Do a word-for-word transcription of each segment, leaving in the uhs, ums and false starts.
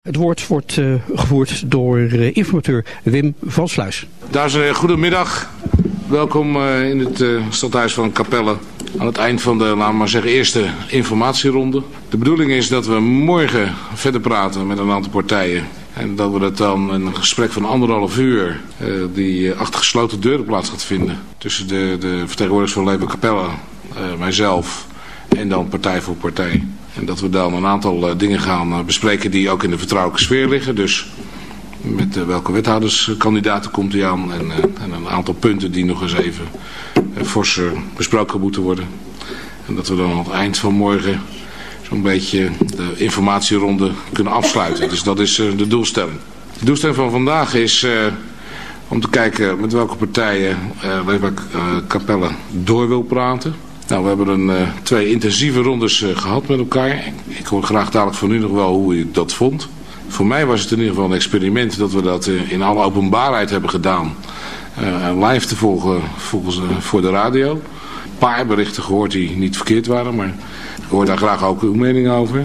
Het woord wordt uh, gevoerd door uh, informateur Wim van Sluis. Dames en heren, goedemiddag. Welkom uh, in het uh, stadhuis van Capelle. Aan het eind van de, laten we maar zeggen, eerste informatieronde. De bedoeling is dat we morgen verder praten met een aantal partijen. En dat we dat dan een gesprek van anderhalf uur, uh, die uh, achter gesloten deuren plaats gaat vinden. Tussen de, de vertegenwoordigers van Leefbaar Capelle, uh, mijzelf en dan partij voor partij. En dat we dan een aantal uh, dingen gaan uh, bespreken die ook in de vertrouwelijke sfeer liggen. Dus met uh, welke wethouderskandidaten komt hij aan. En, uh, en een aantal punten die nog eens even uh, fors uh, besproken moeten worden. En dat we dan aan het eind van morgen zo'n beetje de informatieronde kunnen afsluiten. Dus dat is uh, de doelstelling. De doelstelling van vandaag is uh, om te kijken met welke partijen uh, Leefbaar uh, Capelle door wil praten. Nou, we hebben een, uh, twee intensieve rondes uh, gehad met elkaar. Ik hoor graag dadelijk van u nog wel hoe u dat vond. Voor mij was het in ieder geval een experiment dat we dat uh, in alle openbaarheid hebben gedaan. Uh, live te volgen volgens, uh, voor de radio. Een paar berichten gehoord die niet verkeerd waren, maar ik hoor daar graag ook uw mening over.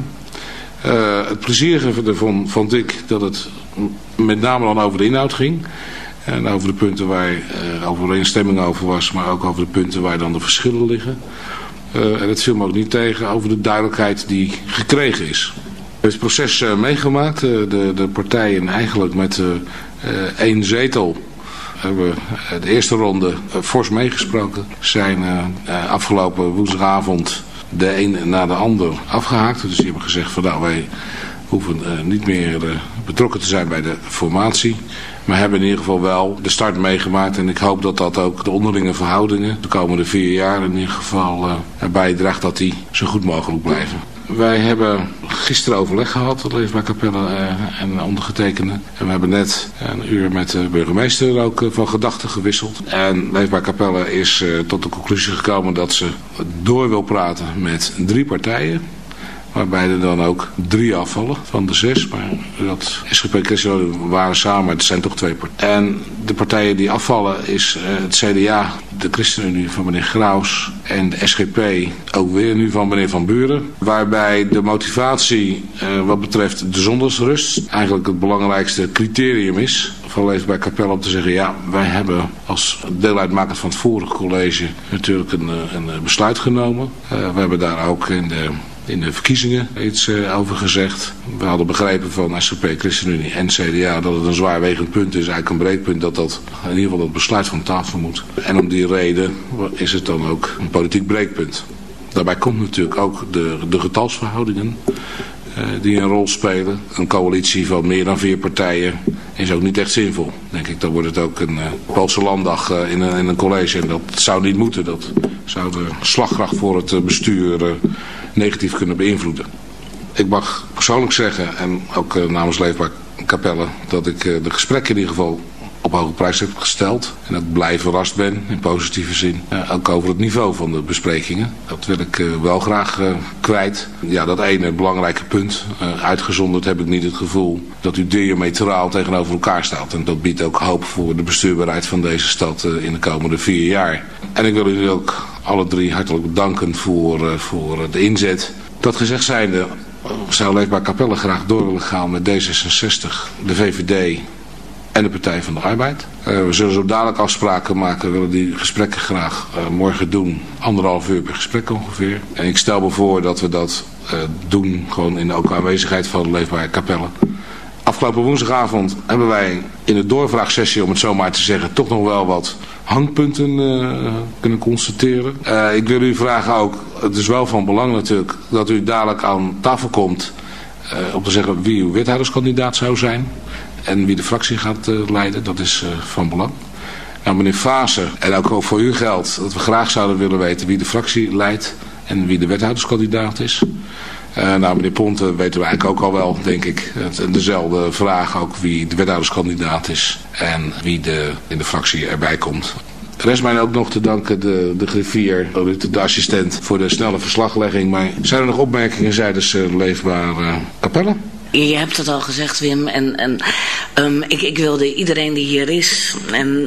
Uh, het plezierige ervan vond ik dat het met name dan over de inhoud ging. En over de punten waar uh, overeenstemming over was, maar ook over de punten waar dan de verschillen liggen. Uh, en het viel me ook niet tegen over de duidelijkheid die gekregen is. We hebben het proces uh, meegemaakt. Uh, de, de partijen eigenlijk met uh, uh, één zetel hebben uh, de eerste ronde uh, fors meegesproken. Zijn uh, uh, afgelopen woensdagavond de een na de ander afgehaakt. Dus die hebben gezegd van nou wij hoeven uh, niet meer uh, betrokken te zijn bij de formatie. Maar hebben in ieder geval wel de start meegemaakt. En ik hoop dat dat ook de onderlinge verhoudingen de komende vier jaar in ieder geval uh, erbij draagt dat die zo goed mogelijk blijven. Wij hebben gisteren overleg gehad, het Leefbaar Capelle uh, en ondergetekende. En we hebben net een uur met de burgemeester ook uh, van gedachten gewisseld. En Leefbaar Capelle is uh, tot de conclusie gekomen dat ze door wil praten met drie partijen. Waarbij er dan ook drie afvallen van de zes. Maar dat S G P ChristenUnie waren samen, maar het zijn toch twee partijen. En de partijen die afvallen is uh, het C D A, de ChristenUnie van meneer Graus en de S G P ook weer nu van meneer Van Buren. Waarbij de motivatie uh, wat betreft de zondagsrust eigenlijk het belangrijkste criterium is van Leefbaar Capelle om te zeggen ja, wij hebben als deel uitmakend van het vorige college natuurlijk een, een besluit genomen. Uh, we hebben daar ook in de in de verkiezingen iets uh, over gezegd. We hadden begrepen van S G P, ChristenUnie en C D A dat het een zwaarwegend punt is, eigenlijk een breekpunt, dat dat in ieder geval dat besluit van tafel moet. En om die reden is het dan ook een politiek breekpunt. Daarbij komt natuurlijk ook de, de getalsverhoudingen uh, die een rol spelen. Een coalitie van meer dan vier partijen is ook niet echt zinvol. Denk ik, dan wordt het ook een uh, Poolse landdag uh, in, een, in een college en dat zou niet moeten. Dat zou de slagkracht voor het uh, bestuur uh, negatief kunnen beïnvloeden. Ik mag persoonlijk zeggen, en ook uh, namens Leefbaar Capelle, dat ik uh, de gesprekken in ieder geval op hoge prijs heb gesteld. En dat ik blij verrast ben, in positieve zin. Uh, ook over het niveau van de besprekingen. Dat wil ik uh, wel graag uh, kwijt. Ja, dat ene belangrijke punt. Uh, uitgezonderd heb ik niet het gevoel dat u diametraal tegenover elkaar staat. En dat biedt ook hoop voor de bestuurbaarheid van deze stad uh, in de komende vier jaar. En ik wil u ook alle drie hartelijk bedanken voor, uh, voor de inzet. Dat gezegd zijnde zou Leefbaar Capelle graag door willen gaan met D zesenzestig, de V V D en de Partij van de Arbeid. Uh, we zullen zo dadelijk afspraken maken. We willen die gesprekken graag uh, morgen doen. Anderhalf uur per gesprek ongeveer. En ik stel me voor dat we dat uh, doen gewoon in de ook aanwezigheid van Leefbaar Capelle. Afgelopen woensdagavond hebben wij in de doorvraagsessie, om het zo maar te zeggen, toch nog wel wat hangpunten uh, kunnen constateren. Uh, ik wil u vragen ook, het is wel van belang natuurlijk, dat u dadelijk aan tafel komt uh, om te zeggen wie uw wethouderskandidaat zou zijn. En wie de fractie gaat uh, leiden, dat is uh, van belang. Nou, meneer Vaassen, en ook voor u geldt dat we graag zouden willen weten wie de fractie leidt en wie de wethouderskandidaat is. Uh, nou, meneer Ponte weten we eigenlijk ook al wel, denk ik, het, dezelfde vraag ook wie de wethouderskandidaat is en wie de, in de fractie erbij komt. Rest mij ook nog te danken de, de griffier, de assistent, voor de snelle verslaglegging. Maar zijn er nog opmerkingen tijdens uh, Leefbaar uh, Capelle? Je hebt het al gezegd, Wim. En, en um, ik, ik wilde iedereen die hier is en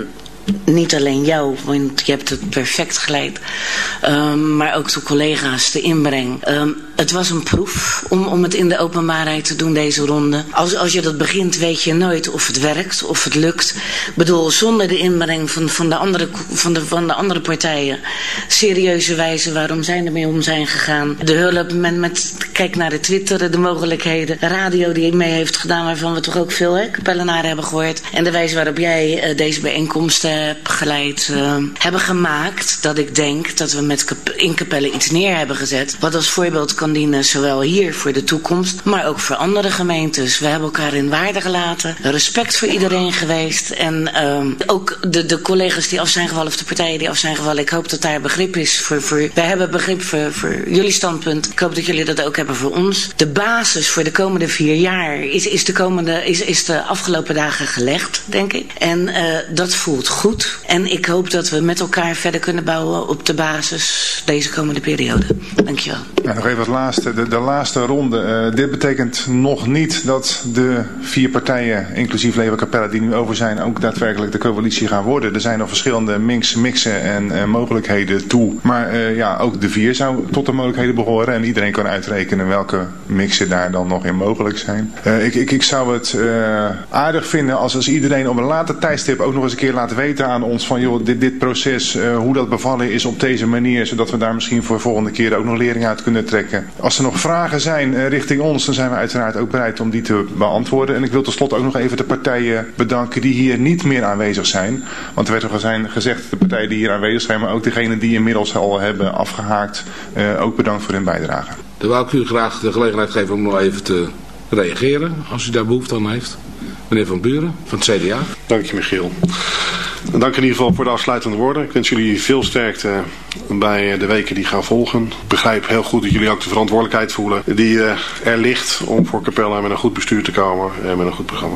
niet alleen jou, want je hebt het perfect geleid, um, maar ook de collega's, de inbreng. Um, het was een proef om, om het in de openbaarheid te doen, deze ronde. Als, als je dat begint, weet je nooit of het werkt, of het lukt. Ik bedoel, zonder de inbreng van, van, de, andere, van, de, van de andere partijen, serieuze wijze waarom zij ermee om zijn gegaan. De hulp met, met kijk naar de Twitter, de mogelijkheden. De radio die mee heeft gedaan, waarvan we toch ook veel hè, Kapellenaren hebben gehoord. En de wijze waarop jij uh, deze bijeenkomsten hebt geleid, uh, hebben gemaakt, dat ik denk dat we met Kap- in Capelle iets neer hebben gezet. Wat als voorbeeld kan dienen, zowel hier voor de toekomst, maar ook voor andere gemeentes. We hebben elkaar in waarde gelaten. Respect voor iedereen geweest. En uh, ook de, de collega's die af zijn gevallen, of de partijen die af zijn gevallen. Ik hoop dat daar begrip is voor, voor wij hebben begrip voor, voor jullie standpunt. Ik hoop dat jullie dat ook hebben voor ons. De basis voor de komende vier jaar is, is, de, komende, is, is de afgelopen dagen gelegd, denk ik. En uh, dat voelt goed. En ik hoop dat we met elkaar verder kunnen bouwen op de basis deze komende periode. Dankjewel. Ja, nog even het laatste, de, de laatste ronde. Uh, dit betekent nog niet dat de vier partijen, inclusief Leeuwen Capelle, die nu over zijn, ook daadwerkelijk de coalitie gaan worden. Er zijn nog verschillende mix, mixen en uh, mogelijkheden toe. Maar uh, ja, ook de vier zou tot de mogelijkheden behoren. En iedereen kan uitrekenen welke mixen daar dan nog in mogelijk zijn. Uh, ik, ik, ik zou het uh, aardig vinden als, als iedereen op een later tijdstip ook nog eens een keer laat weten aan ons van joh, dit, dit proces, uh, hoe dat bevallen is op deze manier, zodat we daar misschien voor de volgende keer ook nog lering uit kunnen trekken. Als er nog vragen zijn uh, richting ons, dan zijn we uiteraard ook bereid om die te beantwoorden. En ik wil tot slot ook nog even de partijen bedanken die hier niet meer aanwezig zijn. Want er werd al zijn gezegd, de partijen die hier aanwezig zijn, maar ook degenen die inmiddels al hebben afgehaakt, uh, ook bedankt voor hun bijdrage. Dan wou ik u graag de gelegenheid geven om nog even te reageren, als u daar behoefte aan heeft. Meneer Van Buren, van het C D A. Dank je, Michiel. En dank in ieder geval voor de afsluitende woorden. Ik wens jullie veel sterkte bij de weken die gaan volgen. Ik begrijp heel goed dat jullie ook de verantwoordelijkheid voelen die uh, er ligt om voor Capelle met een goed bestuur te komen en met een goed programma.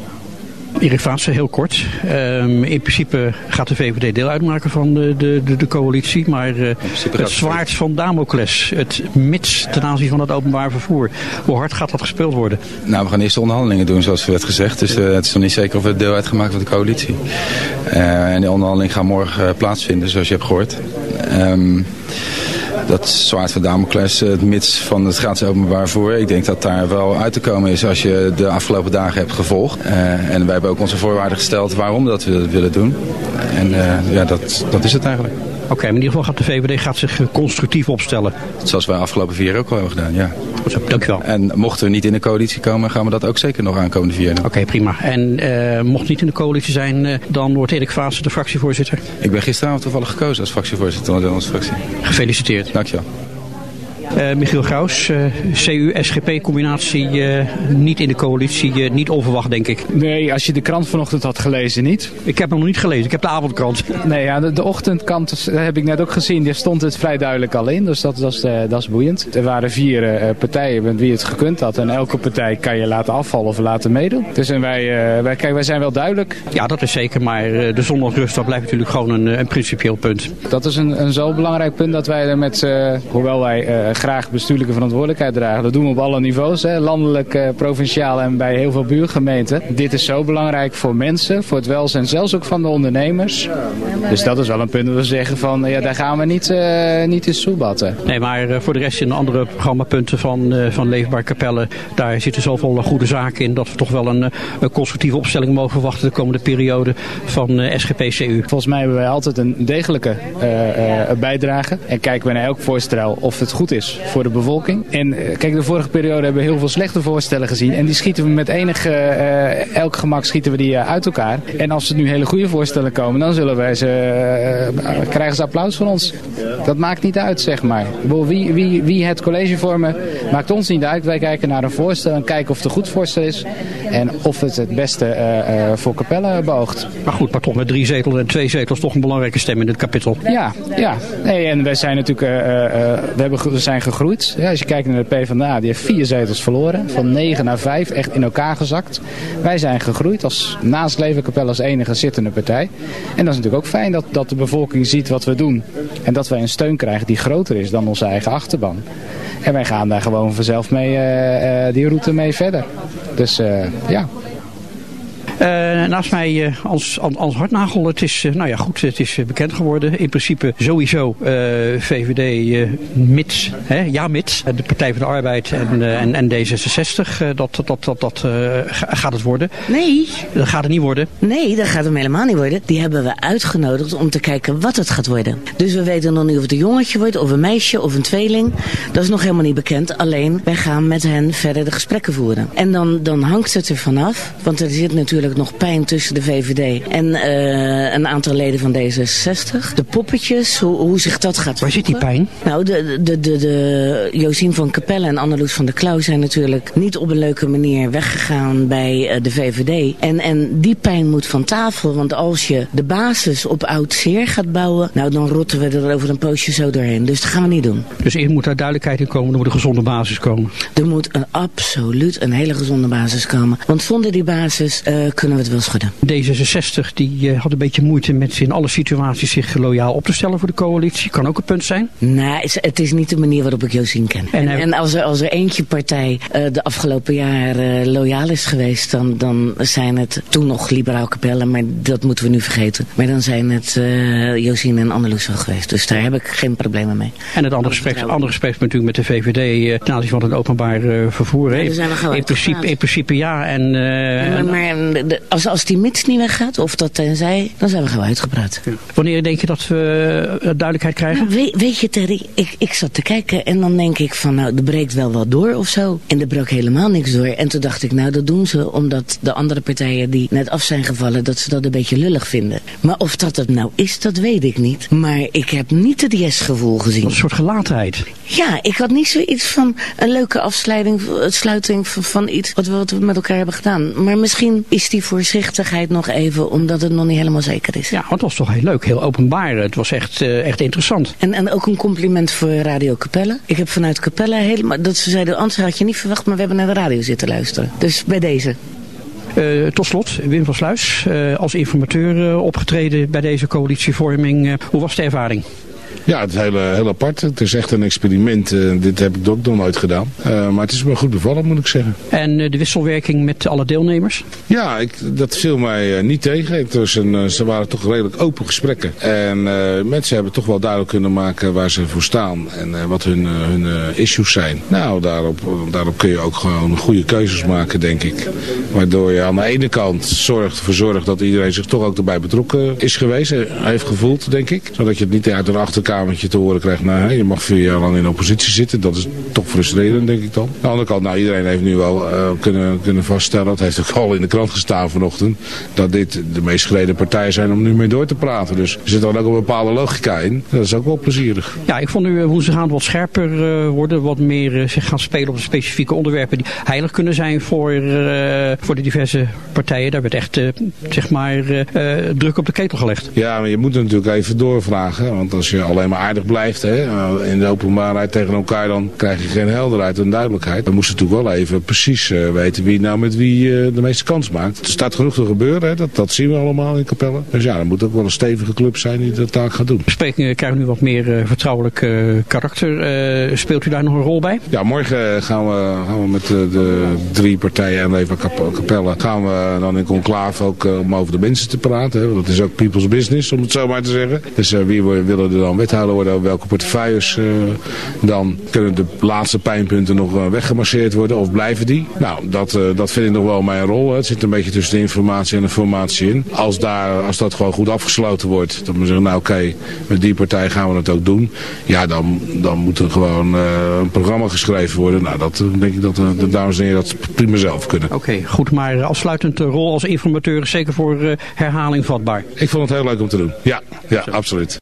Erik Vaatsen, heel kort. Um, in principe gaat de V V D deel uitmaken van de, de, de, de coalitie. Maar uh, het zwaard van Damocles, het mits ten aanzien van het openbaar vervoer. Hoe hard gaat dat gespeeld worden? Nou, we gaan eerst de onderhandelingen doen, zoals werd gezegd. Dus uh, het is nog niet zeker of we deel uitgemaakt van de coalitie. Uh, en die onderhandelingen gaan morgen uh, plaatsvinden, zoals je hebt gehoord. Um, Dat zwaard van Damocles, het mits van het gratis openbaar vervoer. Ik denk dat daar wel uit te komen is als je de afgelopen dagen hebt gevolgd. Uh, en wij hebben ook onze voorwaarden gesteld waarom dat we willen doen. En uh, ja, dat, dat is het eigenlijk. Oké, okay, maar in ieder geval gaat de V V D gaat zich constructief opstellen. Zoals wij afgelopen vier jaar ook al hebben gedaan, ja. Goed zo, dankjewel. En mochten we niet in de coalitie komen, gaan we dat ook zeker nog aankomende vier jaar doen. Oké, okay, prima. En uh, mocht niet in de coalitie zijn, uh, dan wordt Erik Vaatsen de fractievoorzitter? Ik ben gisteravond toevallig gekozen als fractievoorzitter van onze fractie. Gefeliciteerd. Dankjewel. Uh, Michiel Graus, uh, C U S G P combinatie uh, niet in de coalitie, uh, niet onverwacht denk ik. Nee, als je de krant vanochtend had gelezen niet. Ik heb hem nog niet gelezen, ik heb de avondkrant. Nee, ja, de, de ochtendkrant heb ik net ook gezien, daar stond het vrij duidelijk al in, dus dat, dat, is, uh, dat is boeiend. Er waren vier uh, partijen met wie het gekund had en elke partij kan je laten afvallen of laten meedoen. Dus en wij, uh, wij, kijk, wij zijn wel duidelijk. Ja, dat is zeker, maar uh, de zondagsrust, dat blijft natuurlijk gewoon een, een principieel punt. Dat is een, een zo belangrijk punt dat wij er met, uh, hoewel wij uh, graag bestuurlijke verantwoordelijkheid dragen. Dat doen we op alle niveaus, hè, landelijk, uh, provinciaal en bij heel veel buurgemeenten. Dit is zo belangrijk voor mensen, voor het welzijn, zelfs ook van de ondernemers. Dus dat is wel een punt dat we zeggen van, ja, daar gaan we niet, uh, niet in soebatten. Nee, maar uh, voor de rest in de andere programmapunten van, uh, van Leefbaar Capelle, daar zitten zoveel goede zaken in dat we toch wel een, een constructieve opstelling mogen verwachten de komende periode van uh, S G P C U. Volgens mij hebben wij altijd een degelijke uh, uh, bijdrage en kijken we naar elk voorstel of het goed is voor de bevolking. En uh, kijk, de vorige periode hebben we heel veel slechte voorstellen gezien en die schieten we met enige, uh, elk gemak schieten we die uh, uit elkaar. En als er nu hele goede voorstellen komen, dan zullen wij ze, uh, krijgen ze applaus van ons. Dat maakt niet uit, zeg maar. Wie, wie, wie het college vormen, maakt ons niet uit. Wij kijken naar een voorstel en kijken of het een goed voorstel is en of het het beste uh, uh, voor Capelle beoogt. Maar goed, maar toch met drie zetels en twee zetels toch een belangrijke stem in dit kapittel. Ja, ja. Nee, en wij zijn natuurlijk, uh, uh, we, hebben, we zijn gegroeid. Ja, als je kijkt naar de PvdA, die heeft vier zetels verloren. Van negen naar vijf, echt in elkaar gezakt. Wij zijn gegroeid als naast Leefbaar Capelle als enige zittende partij. En dat is natuurlijk ook fijn dat, dat de bevolking ziet wat we doen. En dat wij een steun krijgen die groter is dan onze eigen achterban. En wij gaan daar gewoon vanzelf mee, uh, uh, die route mee verder. Dus uh, ja. Uh, naast mij uh, Ans, Ans Hartnagel. Het is, uh, nou ja goed, het is uh, bekend geworden. In principe sowieso uh, V V D uh, mits, hè, ja mits, de Partij van de Arbeid en, uh, en, en D zesenzestig. Uh, dat dat, dat, dat uh, gaat het worden. Nee. Dat gaat het niet worden. Nee, dat gaat hem helemaal niet worden. Die hebben we uitgenodigd om te kijken wat het gaat worden. Dus we weten nog niet of het een jongetje wordt, of een meisje, of een tweeling. Dat is nog helemaal niet bekend. Alleen, wij gaan met hen verder de gesprekken voeren. En dan, dan hangt het er vanaf. Want er zit natuurlijk nog pijn tussen de V V D en uh, een aantal leden van D zesenzestig. De poppetjes, hoe, hoe zich dat gaat Waar zit die pijn? Nou, de, de, de, de Josien van Capelle en Anneloes van der Klauw zijn natuurlijk niet op een leuke manier weggegaan bij uh, de V V D. En, en die pijn moet van tafel. Want als je de basis op oud zeer gaat bouwen, nou dan rotten we er over een poosje zo doorheen. Dus dat gaan we niet doen. Dus er moet daar duidelijkheid in komen, er moet een gezonde basis komen. Er moet een, absoluut een hele gezonde basis komen. Want zonder die basis uh, kunnen we het wel schudden. D zesenzestig die uh, had een beetje moeite met in alle situaties zich loyaal op te stellen voor de coalitie. Kan ook een punt zijn? Nou, het, het is niet de manier waarop ik Josien ken. En, en, en als, er, als er eentje partij uh, de afgelopen jaren uh, loyaal is geweest, dan, dan zijn het toen nog Liberaal Capelle, maar dat moeten we nu vergeten. Maar dan zijn het uh, Josien en Anneloes wel geweest. Dus daar heb ik geen problemen mee. En het andere gesprek, andere gesprek natuurlijk met de V V D uh, ten aanzien van het openbaar uh, vervoer. Ja, zijn we in, principe, in principe ja. En, uh, ja maar maar de, als, als die mits niet weggaat, of dat tenzij, dan zijn we gewoon uitgepraat. Ja. Wanneer denk je dat we uh, duidelijkheid krijgen? Nou, weet, weet je Terry, ik, ik zat te kijken en dan denk ik van nou, er breekt wel wat door of zo. En er brak helemaal niks door. En toen dacht ik nou, dat doen ze omdat de andere partijen die net af zijn gevallen, dat ze dat een beetje lullig vinden. Maar of dat het nou is, dat weet ik niet. Maar ik heb niet het yes-gevoel gezien. Een soort gelaatheid. Ja, ik had niet zoiets van een leuke afsluiting sluiting van, van iets wat we, wat we met elkaar hebben gedaan. Maar misschien is die voorzichtigheid nog even omdat het nog niet helemaal zeker is. Ja, want het was toch heel leuk, heel openbaar. Het was echt, uh, echt interessant. En, en ook een compliment voor Radio Capelle. Ik heb vanuit Capelle helemaal, dat ze zeiden, anders had je niet verwacht, maar we hebben naar de radio zitten luisteren. Dus bij deze. Uh, tot slot, Wim van Sluis, uh, als informateur uh, opgetreden bij deze coalitievorming. Uh, hoe was de ervaring? Ja, het is heel, heel apart. Het is echt een experiment. Uh, dit heb ik ook nog nooit gedaan. Uh, maar het is me goed bevallen, moet ik zeggen. En uh, de wisselwerking met alle deelnemers? Ja, ik, dat viel mij uh, niet tegen. Het was een, uh, ze waren toch redelijk open gesprekken. En uh, mensen hebben toch wel duidelijk kunnen maken waar ze voor staan. En uh, wat hun, uh, hun uh, issues zijn. Nou, daarop, daarop kun je ook gewoon goede keuzes maken, denk ik. Waardoor je aan de ene kant zorgt, voor zorgt dat iedereen zich toch ook erbij betrokken is geweest. Heeft gevoeld, denk ik. Zodat je het niet uit een achterkamer te horen krijgt, nou, je mag vier jaar lang in oppositie zitten. Dat is toch frustrerend, denk ik dan. Aan de andere kant, nou, iedereen heeft nu wel uh, kunnen, kunnen vaststellen, dat heeft ook al in de krant gestaan vanochtend, dat dit de meest gereden partijen zijn om nu mee door te praten. Dus er zit dan ook een bepaalde logica in. Dat is ook wel plezierig. Ja, ik vond u woensdagavond wat scherper uh, worden, wat meer uh, zich gaan spelen op de specifieke onderwerpen die heilig kunnen zijn voor, uh, voor de diverse partijen. Daar werd echt, uh, zeg maar, uh, uh, druk op de ketel gelegd. Ja, maar je moet het natuurlijk even doorvragen, want als je alleen maar aardig blijft hè, in de openbaarheid tegen elkaar, dan krijg je geen helderheid en duidelijkheid. We moesten natuurlijk wel even precies uh, weten wie nou met wie uh, de meeste kans maakt. Er staat genoeg te gebeuren, hè, dat, dat zien we allemaal in Capelle. Dus ja, er moet ook wel een stevige club zijn die dat taak gaat doen. Besprekingen krijgen nu wat meer uh, vertrouwelijk uh, karakter. Uh, speelt u daar nog een rol bij? Ja, morgen gaan we, gaan we met uh, de drie partijen en even Capelle gaan we dan in conclave ook uh, om over de mensen te praten. Hè. Dat is ook people's business, om het zo maar te zeggen. Dus uh, wie willen er dan wethouder worden, over welke portefeuilles uh, dan kunnen de laatste pijnpunten nog uh, weggemasseerd worden of blijven die? Nou, dat, uh, dat vind ik nog wel mijn rol. Hè. Het zit een beetje tussen de informatie en de formatie in. Als, daar, als dat gewoon goed afgesloten wordt, dat we zeggen, nou oké, okay, met die partij gaan we het ook doen. Ja, dan, dan moet er gewoon uh, een programma geschreven worden. Nou, dat denk ik dat uh, de dames en heren dat prima zelf kunnen. Oké, okay, goed, maar afsluitend rol als informateur is zeker voor uh, herhaling vatbaar. Ik vond het heel leuk om te doen. Ja, ja, absoluut.